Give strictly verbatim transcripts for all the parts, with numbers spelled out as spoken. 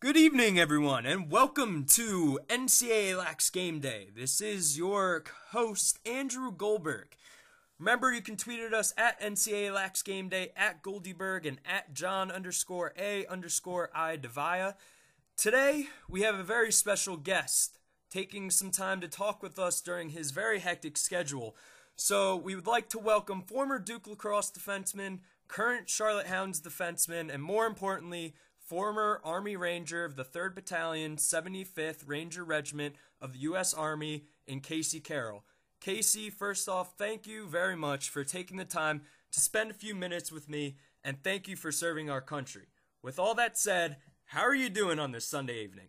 Good evening, everyone, and welcome to N C A A Lax Game Day. This is your host, Andrew Goldberg. Remember, you can tweet at us at N C A A Lax Game Day, at Goldieberg, and at John underscore A underscore I Devaya. Today, we have a very special guest taking some time to talk with us during his very hectic schedule. So, we would like to welcome former Duke lacrosse defenseman, current Charlotte Hounds defenseman, and more importantly, former Army Ranger of the third Battalion, seventy-fifth Ranger Regiment of the U S Army in Casey Carroll. Casey, first off, thank you very much for taking the time to spend a few minutes with me, and thank you for serving our country. With all that said, how are you doing on this Sunday evening?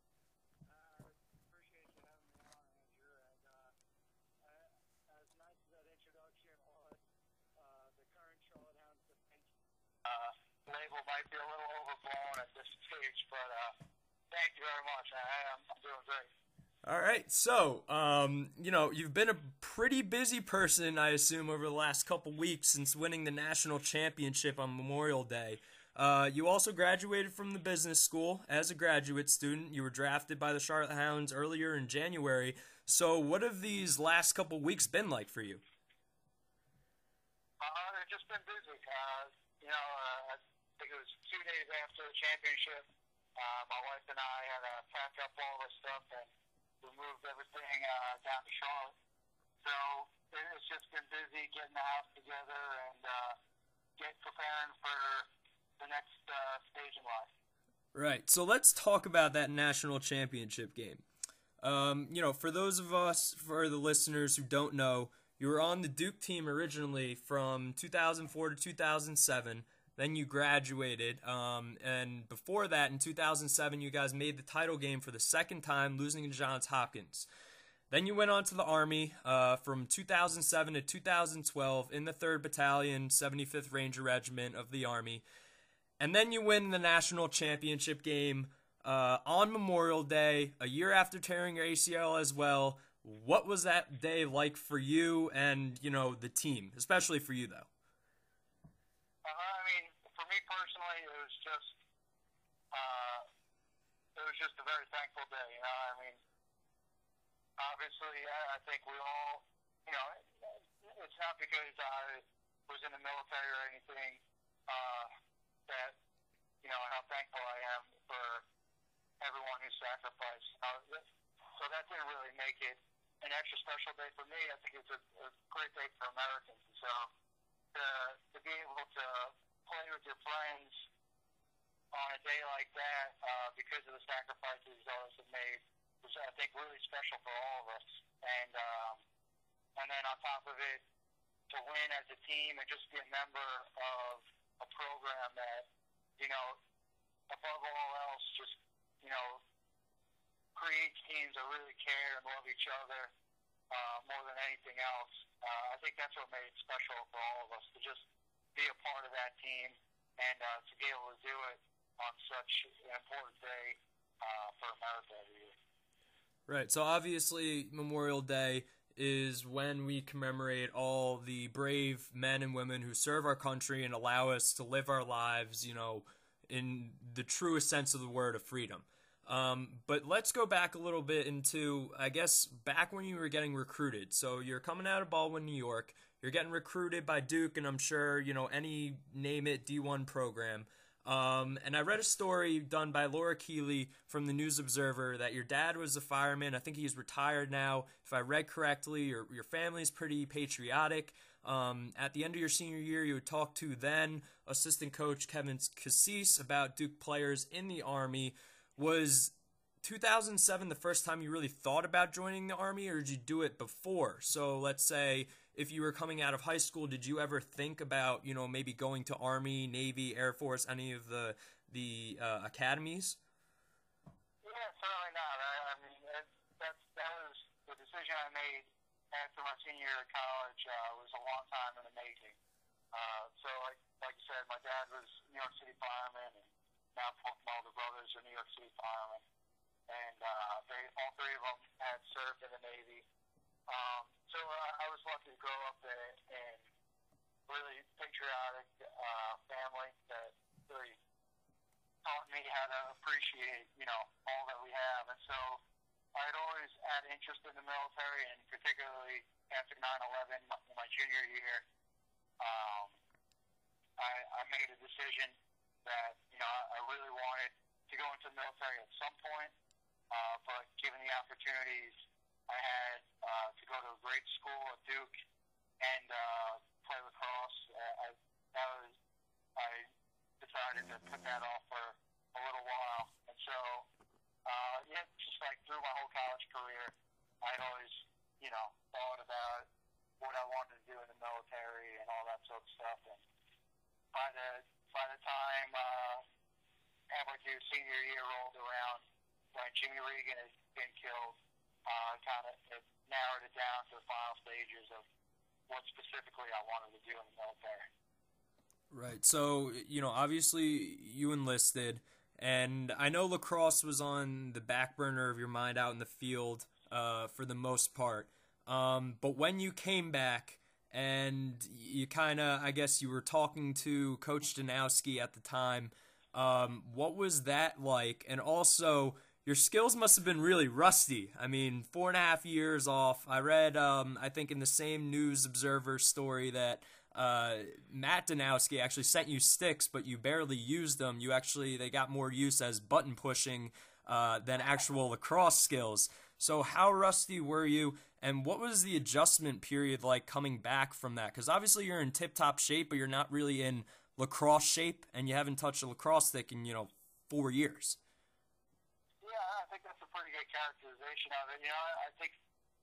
Label might be a little overblown at this stage, but uh, thank you very much. I am I'm doing great. All right, so, um, you know, you've been a pretty busy person, I assume, over the last couple weeks since winning the national championship on Memorial Day. Uh, you also graduated from the business school as a graduate student. You were drafted by the Charlotte Hounds earlier in January. So what have these last couple weeks been like for you? Uh, they've just been busy. Uh, you know, uh, I think it was two days after the championship. Uh, my wife and I had to pack up all the stuff and we moved everything uh, down to Charlotte. So it's just been busy getting the house together and uh, get preparing for the next uh, stage in life. Right. So let's talk about that national championship game. Um, you know, for those of us, for the listeners who don't know, you were on the Duke team originally from two thousand four to two thousand seven. Then you graduated, um, and before that, in two thousand seven, you guys made the title game for the second time, losing to Johns Hopkins. Then you went on to the Army uh, from two thousand seven to two thousand twelve in the third Battalion, seventy-fifth Ranger Regiment of the Army. And then you win the national championship game uh, on Memorial Day, a year after tearing your A C L as well. What was that day like for you and, you know, the team, especially for you, though? Uh, I mean, for me personally, it was just, uh, it was just a very thankful day. You know, I mean, obviously, I, I think we all, you know, it's not because I was in the military or anything uh, that, you know, how thankful I am for everyone who sacrificed. Uh, so that didn't really make it an extra special day for me. I think it's a, a great day for Americans. So to, to be able to play with your friends on a day like that uh, because of the sacrifices others have made was, I think, really special for all of us. And um, and then on top of it, to win as a team and just be a member of a program that, you know, above all else, just, you know, creates teams that really care and love each other uh, more than anything else. Uh, I think that's what made it special for all of us, to just be a part of that team and uh, to be able to do it on such an important day uh, for America every year. Right, so obviously Memorial Day is when we commemorate all the brave men and women who serve our country and allow us to live our lives, you know, in the truest sense of the word, of freedom. Um, but let's go back a little bit into, I guess, back when you were getting recruited. So you're coming out of Baldwin, New York. You're getting recruited by Duke, and I'm sure, you know, any name it D one program. Um, and I read a story done by Laura Keeley from the News Observer that your dad was a fireman. I think he's retired now. If I read correctly, your, your family's pretty patriotic. Um, at the end of your senior year, you would talk to then assistant coach Kevin Cassis about Duke players in the Army. Was two thousand seven the first time you really thought about joining the Army, or did you do it before? So let's say if you were coming out of high school, did you ever think about, you know, maybe going to Army, Navy, Air Force, any of the the uh, academies? Yeah, certainly not. I, I mean, it, that's, that was the decision I made after my senior year of college. Uh, was a long time in the making. Uh, so, like, like you said, my dad was New York City fireman, and now both my older brothers are New York City firemen, and uh, they all three of them had served in the Navy. Um, so uh, I was lucky to grow up in, in really patriotic uh, family that really taught me how to appreciate, you know, all that we have. And so I'd always had interest in the military, and particularly after nine eleven, my, my junior year, um, I, I made a decision that, you know, I really wanted to go into the military at some point, uh, but given the opportunities I had uh, to go to a great school at Duke and uh, play lacrosse, uh, I, that was, I decided to put that off for a little while. And so, uh, yeah, just like through my whole college career, I'd always, you know, thought about what I wanted to do in the military and all that sort of stuff. And by the by the time uh, halfway through senior year rolled around, when Jimmy Regan had been killed, uh, kind of narrowed it down to the final stages of what specifically I wanted to do in the military. Right. So, you know, obviously you enlisted, and I know lacrosse was on the back burner of your mind out in the field uh, for the most part. Um, but when you came back and you kind of, I guess you were talking to Coach Danowski at the time, um, what was that like? And also, your skills must have been really rusty. I mean, four and a half years off. I read, um, I think in the same News Observer story that uh, Matt Danowski actually sent you sticks, but you barely used them. You actually, they got more use as button pushing uh, than actual lacrosse skills. So how rusty were you, and what was the adjustment period like coming back from that? Because obviously you're in tip-top shape, but you're not really in lacrosse shape, and you haven't touched a lacrosse stick in, you know, four years. Yeah, I think that's a pretty good characterization of it. You know, I think,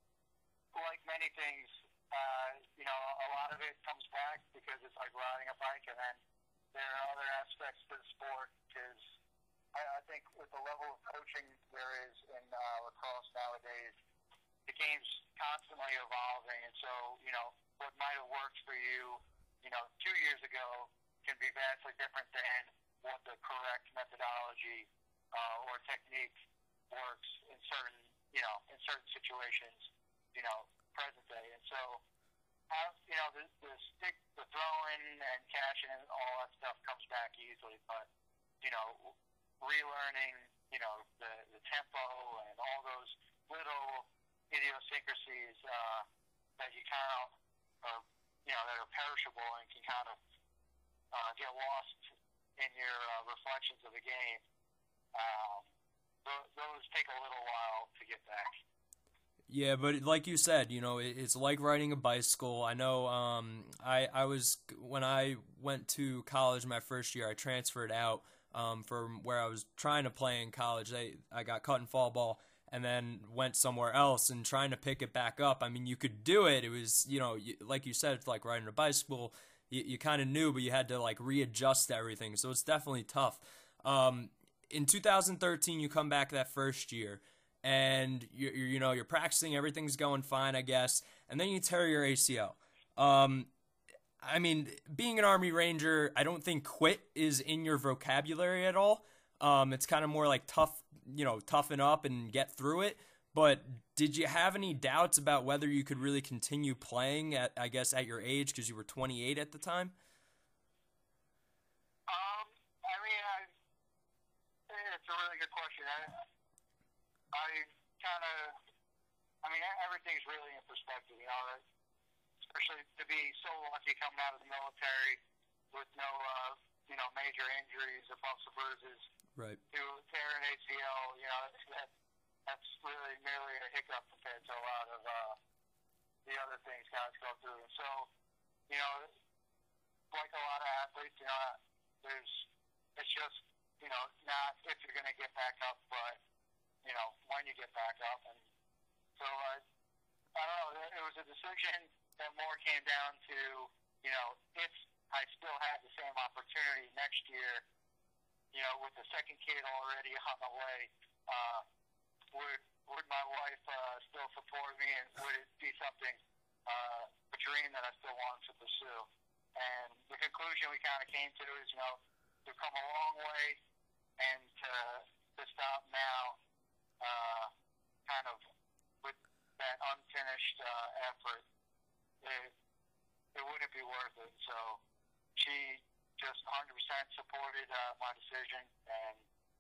like many things, uh, you know, a lot of it comes back because it's like riding a bike, and then there are other aspects to the sport, because I, I think with the level of coaching there is in uh, lacrosse nowadays, the game's constantly evolving, and so, you know, what might have worked for you, you know, two years ago can be vastly different than what the correct methodology uh, or technique works in certain, you know, in certain situations, you know, present day. And so, uh, you know, the, the stick, the throwing and catching and all that stuff comes back easily, but, you know, relearning, you know, the, the tempo and all those little idiosyncrasies uh, that you kind of, are, you know, that are perishable and can kind of uh, get lost in your uh, reflections of the game. Um, th- those take a little while to get back. Yeah, but like you said, you know, it's like riding a bicycle. I know um, I, I was, when I went to college my first year, I transferred out um, from where I was trying to play in college. I, I got cut in fall ball and then went somewhere else and trying to pick it back up. I mean, you could do it. It was, you know, like you said, it's like riding a bicycle. You, you kind of knew, but you had to like readjust to everything. So it's definitely tough. Um, in two thousand thirteen, you come back that first year. And you you know you're practicing, everything's going fine, I guess, and then you tear your A C L. Um, I mean, being an Army Ranger, I don't think quit is in your vocabulary at all. Um, it's kind of more like tough, you know, toughen up and get through it. But did you have any doubts about whether you could really continue playing at, I guess, at your age, because you were twenty-eight at the time? Um, I mean, I, it's a really good question. I, I kind of, I mean, everything's really in perspective, you know, especially to be so lucky coming out of the military with no, uh, you know, major injuries or bumps or bruises. Right. To tear an A C L, you know, that, that's really merely a hiccup compared to a lot of uh, the other things guys go through. And so, you know, like a lot of athletes, you know, there's, it's just, you know, not if you're going to get back up, but you know, when you get back up. And so, uh, I don't know, it was a decision that more came down to, you know, if I still had the same opportunity next year, you know, with the second kid already on the way, uh, would would my wife uh, still support me, and would it be something, uh, a dream that I still wanted to pursue? And the conclusion we kind of came to is, you know, we've come a long way, and to, to stop now, Uh, kind of with that unfinished uh, effort, it, it wouldn't be worth it. So she just one hundred percent supported uh, my decision, and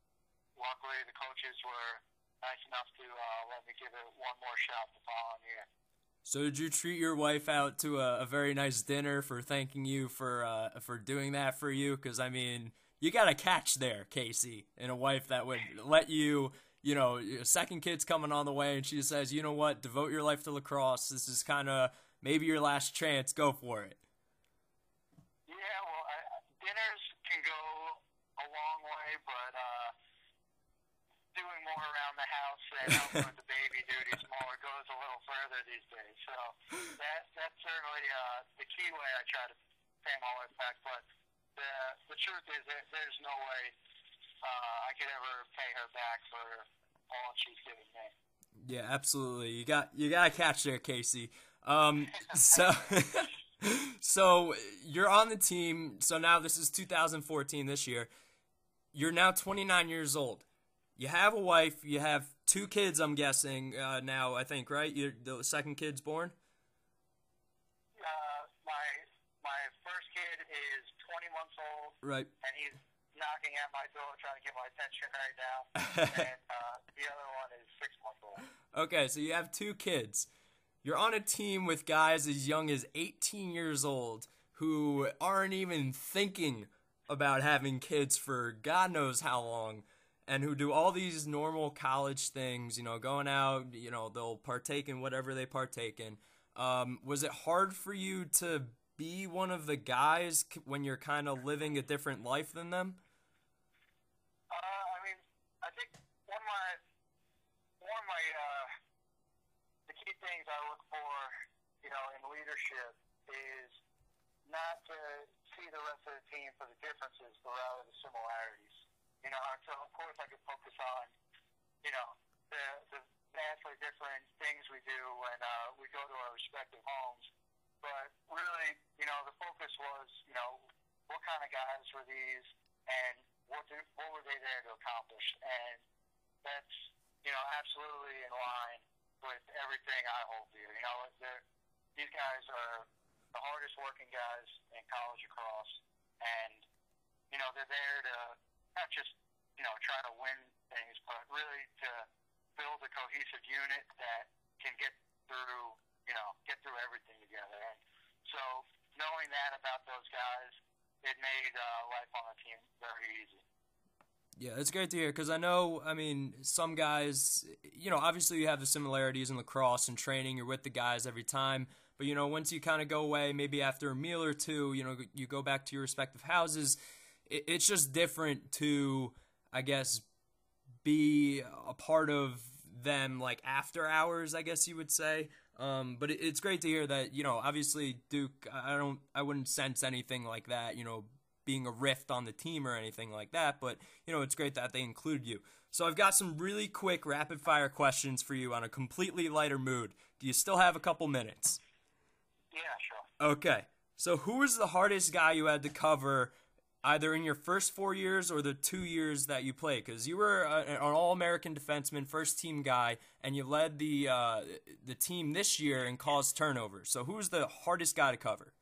luckily the coaches were nice enough to uh, let me give it one more shot the following year. So did you treat your wife out to a, a very nice dinner for thanking you for uh, for doing that for you? Because, I mean, you got a catch there, Casey, and a wife that would let you, you know, your second kid's coming on the way, and she says, you know what, devote your life to lacrosse. This is kind of maybe your last chance. Go for it. Yeah, well, I, dinners can go a long way, but uh, doing more around the house and helping with the baby duties more goes a little further these days. So that that's certainly uh, the key way I try to pay my wife back. But the the truth is that there's no way uh, I could ever pay her back for all she's given me. Yeah, absolutely. You got you got to catch there, Casey. Um, so. So you're on the team. So now this is two thousand fourteen, this year. You're now twenty-nine years old. You have a wife. You have two kids, I'm guessing, uh, now, I think, right? You're, the second kid's born? Uh, my my first kid is twenty months old. Right. And he's knocking at my door trying to get my attention right now. And uh, the other one is six months old. Okay, so you have two kids. You're on a team with guys as young as eighteen years old who aren't even thinking about having kids for God knows how long, and who do all these normal college things, you know, going out, you know, they'll partake in whatever they partake in. Um, was it hard for you to be one of the guys when you're kind of living a different life than them? Uh, I mean, I think one of my, one of my, uh, the key things I look for, you know, in leadership is not to see the rest of the team for the differences, but rather the similarities. You know, so of course I could focus on, you know, the, the vastly different things we do when uh, we go to our respective homes. But really, you know, the focus was, you know, what kind of guys were these and what, do, what were they there to accomplish? And that's, you know, absolutely in line with everything I hold dear. You know, these guys are the hardest working guys in college lacrosse, and, you know, they're there to not just, you know, try to win things, but really to build a cohesive unit that can get through, you know, get through everything together. And so knowing that about those guys, it made uh, life on the team very easy. Yeah, it's great to hear, because I know, I mean, some guys, you know, obviously you have the similarities in lacrosse and training. You're with the guys every time. But, you know, once you kind of go away, maybe after a meal or two, you know, you go back to your respective houses, it, it's just different to, I guess, be a part of them, like, after hours, I guess you would say. Um, but it, it's great to hear that, you know, obviously Duke, I don't, I wouldn't sense anything like that, you know, being a rift on the team or anything like that, but, you know, it's great that they include you. So I've got some really quick rapid-fire questions for you on a completely lighter mood. Do you still have a couple minutes? Yeah, sure. Okay. So who was the hardest guy you had to cover either in your first four years or the two years that you played? Because you were a, an All-American defenseman, first-team guy, and you led the uh, the team this year and caused turnovers. So who was the hardest guy to cover?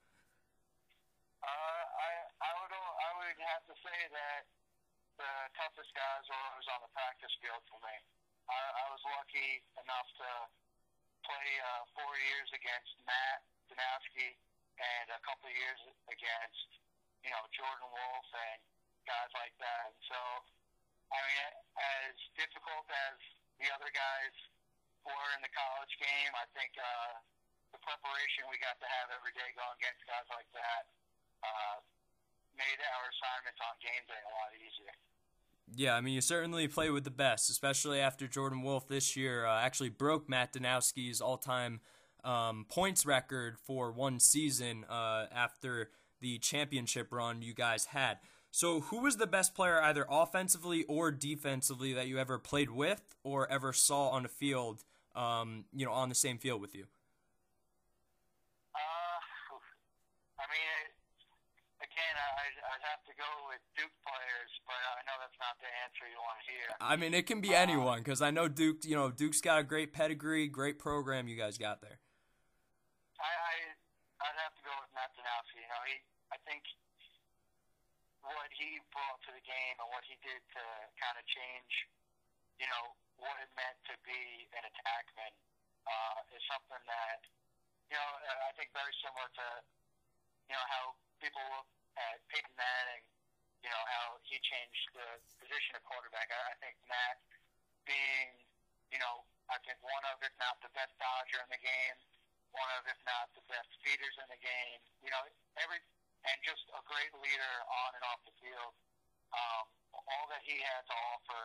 Have to say that the toughest guys were always on the practice field for me. I, I was lucky enough to play uh, four years against Matt Danowski and a couple of years against, you know, Jordan Wolf and guys like that. And so, I mean, as difficult as the other guys were in the college game, I think uh, the preparation we got to have every day going against guys like that uh, made our assignments on game day a lot easier. Yeah, I mean, you certainly play with the best, especially after Jordan Wolf this year uh, actually broke Matt Danowski's all-time um, points record for one season uh, after the championship run you guys had. So who was the best player either offensively or defensively that you ever played with or ever saw on the field, um, you know, on the same field with you? Uh, I mean, again, I'd, I'd have to go with Duke players, but I know that's not the answer you want to hear. I mean, it can be uh, anyone, because I know Duke, you know, Duke's got a great pedigree, great program you guys got there. I, I, I'd have to go with Matt Danowski. You know, he, I think what he brought to the game and what he did to kind of change you know, what it meant to be an attackman uh, is something that, you know, I think very similar to, you know, how people look at Peyton Manning, you know, how he changed the position of quarterback. I, I think Matt being, you know, I think one of, if not the best dodger in the game, one of, if not the best feeders in the game, you know, every, and just a great leader on and off the field. Um, all that he had to offer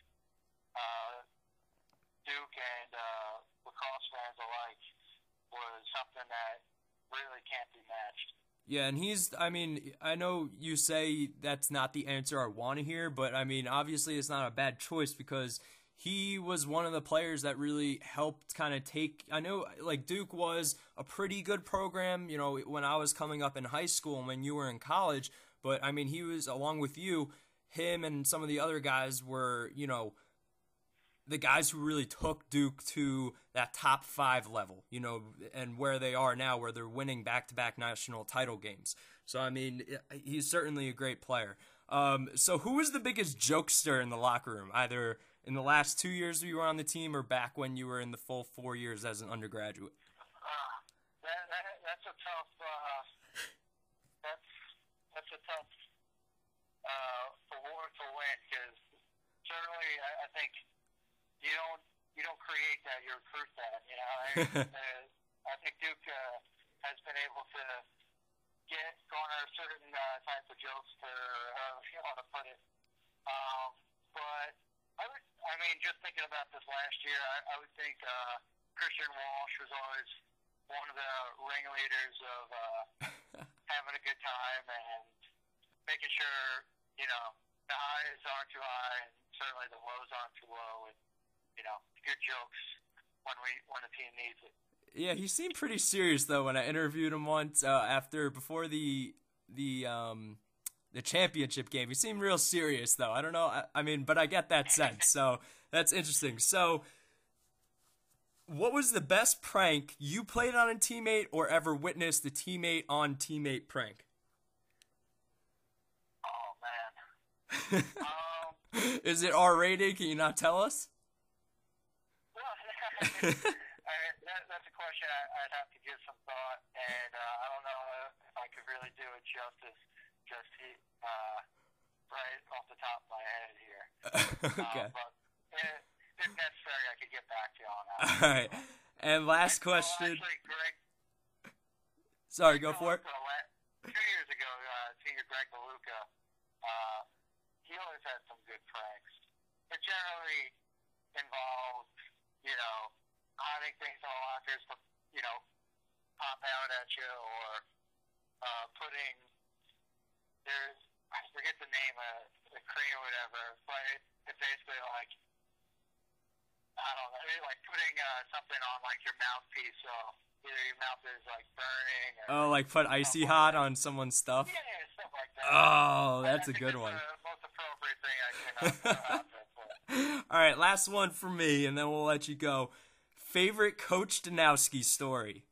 uh, Duke and uh, lacrosse fans alike was something that really can't be matched. Yeah, and he's, I mean, I know you say that's not the answer I want to hear, but I mean, obviously it's not a bad choice because he was one of the players that really helped kind of take, I know, like, Duke was a pretty good program, you know, when I was coming up in high school and when you were in college, but I mean, he was, along with you, him and some of the other guys were, you know, the guys who really took Duke to that top five level, you know, and where they are now, where they're winning back-to-back national title games. So, I mean, he's certainly a great player. Um, so who was the biggest jokester in the locker room, either in the last two years you were on the team or back when you were in the full four years as an undergraduate? Uh, that, that, that's a tough, uh, that's, that's a tough uh, award to win, because certainly I, I think you don't you don't create that, you recruit that. You know, I, uh, I think Duke uh, has been able to get garner certain uh, types of jokes, for uh, you want to put it. Um, but I would, I mean, just thinking about this last year, I, I would think uh, Christian Walsh was always one of the ringleaders of uh, having a good time and making sure, you know, the highs aren't too high and certainly the lows aren't too low. And, you know, good jokes when we when the team needs it. Yeah, he seemed pretty serious though when I interviewed him once uh, after before the the um the championship game. He seemed real serious though. I don't know. I, I mean, but I get that sense. So that's interesting. So, what was the best prank you played on a teammate or ever witnessed a teammate on teammate prank? Oh man. um, Is it R rated? Can you not tell us? I mean, that, that's a question I, I'd have to give some thought, and uh, I don't know if I could really do it justice, just uh, right off the top of my head here. Okay. Uh, but if, if necessary, I could get back to you on that. All right. And last and, question. Well, actually, Greg, Sorry, go for it. Two years ago, uh, senior Greg DeLuca, uh, he always had some good pranks. It generally involved, you know, hiding things in the lockers to, you know, pop out at you, or uh, putting, there's, I forget the name of the cream or whatever, but it, it's basically like, I don't know, maybe like putting uh, something on like your mouthpiece, so either your mouth is like burning or... Oh, like put icy hot on someone's stuff? Yeah, yeah, stuff like that. Oh, that's a I think good that's one. the most appropriate thing I can uh, put out there for. All right, last one for me, and then we'll let you go. Favorite Coach Danowski story?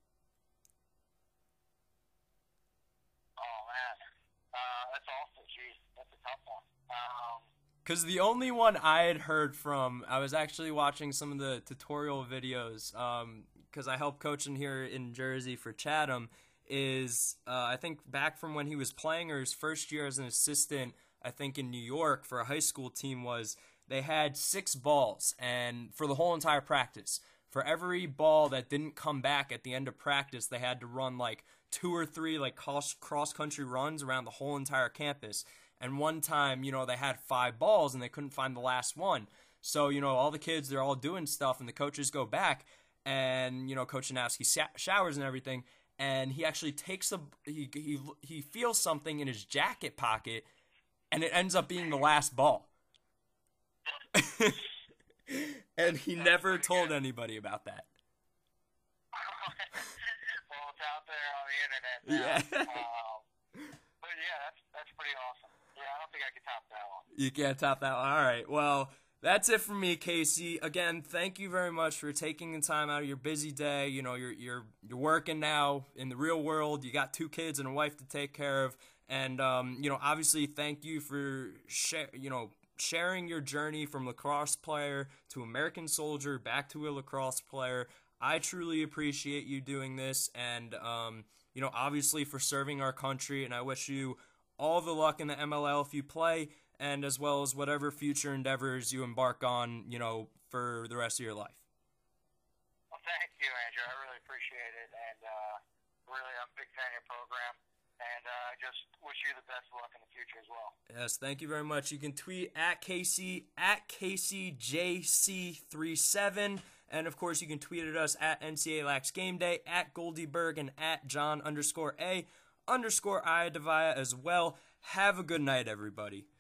Oh, man. Uh, that's awful. Geez, that's a tough one. Um, Because the only one I had heard from, I was actually watching some of the tutorial videos, because um, I help coaching here in Jersey for Chatham, is uh, I think back from when he was playing or his first year as an assistant, I think in New York for a high school team, was they had six balls, and for the whole entire practice, for every ball that didn't come back at the end of practice, they had to run like two or three like cross cross country runs around the whole entire campus. And one time, you know, they had five balls and they couldn't find the last one. So, you know, all the kids, they're all doing stuff, and the coaches go back, and, you know, Coach Janowski showers and everything, and he actually takes a he he he feels something in his jacket pocket, and it ends up being the last ball. And he never told anybody about that. well, it's out there on the internet now. Yeah. Um, but yeah, that's that's pretty awesome. Yeah, I don't think I could top that one. You can't top that one. All right. Well, that's it from me, Casey. Again, thank you very much for taking the time out of your busy day. You know, you're you're you're working now in the real world. You got two kids and a wife to take care of, and um, you know, obviously, thank you for share, you know, sharing your journey from lacrosse player to American soldier back to a lacrosse player. I truly appreciate you doing this, and, um, you know, obviously for serving our country, and I wish you all the luck in the M L L if you play, and as well as whatever future endeavors you embark on, you know, for the rest of your life. Well, thank you, Andrew. I really appreciate it, and uh, really, I'm a big fan of your program, and uh, I just wish you the best of luck in the future as well. Yes, thank you very much. You can tweet at Casey, at Casey J C thirty-seven, and of course you can tweet at us at N C A A Lax Game Day, at Goldieberg, and at John underscore A underscore Iadavia as well. Have a good night, everybody.